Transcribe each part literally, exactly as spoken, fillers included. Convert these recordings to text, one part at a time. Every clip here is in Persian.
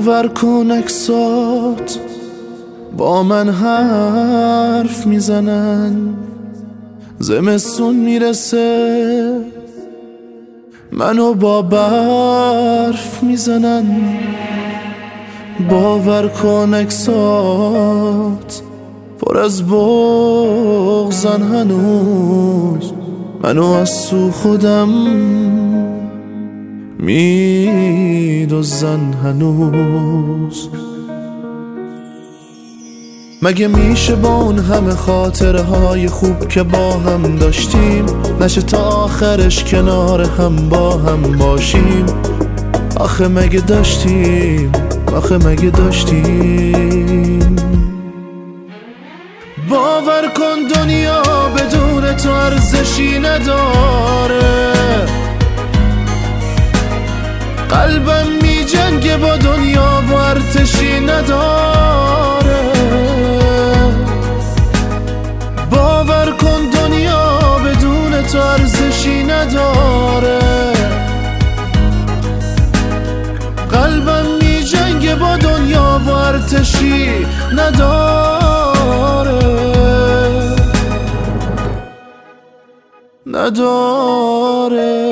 باور کن اکسات با من حرف میزنن، زمستون میرسه منو با برف میزنن. باور کن اکسات پر از بغضن، هنوز منو از سو خودم میدوزن هنوز. مگه میشه با اون همه خاطره های خوب که با هم داشتیم نشه تا آخرش کنار هم با هم باشیم؟ آخه مگه داشتیم، آخه مگه داشتیم؟ باور کن دنیا بدون تو ارزشی نداره، قلبم می جنگه با دنیا و ارتشی نداره. باور کن دنیا بدون تو ارزشی نداره، قلبم می جنگه با دنیا و ارتشی نداره نداره.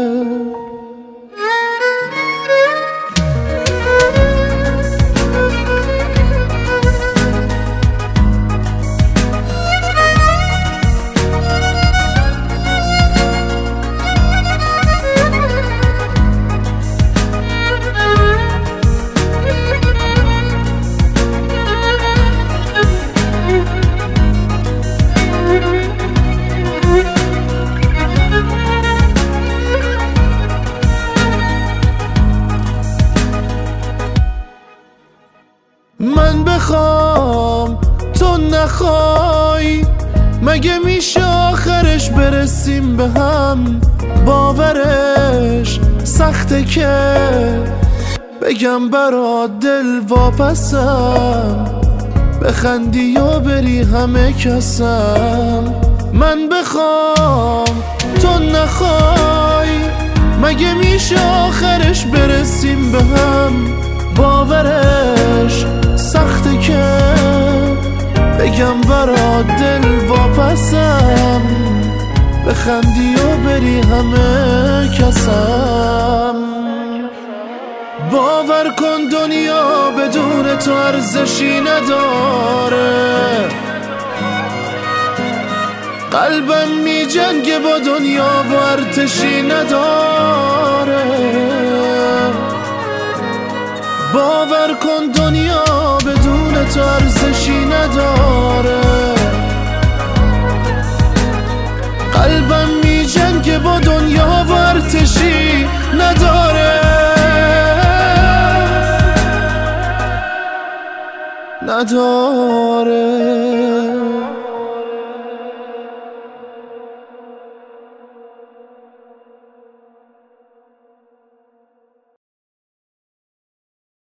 من بخوام تو نخوای، مگه میشه آخرش برسیم به هم؟ باورش سخته که بگم برات دل واپسم، بخندی و بری همه کسم. من بخوام تو نخوای، مگه میشه آخرش برسیم به هم؟ باورش سخته که بگم برات دل واپسم، بخندی و بری همه کسم. باور کن دنیا بدون تو ارزشی نداره، قلبم می جنگه با دنیا و ارتشی نداره. باور کن دنیا بدون تو ارزشی نداره، قلبم می جنگه با دنیا و ارتشی نداره نداره.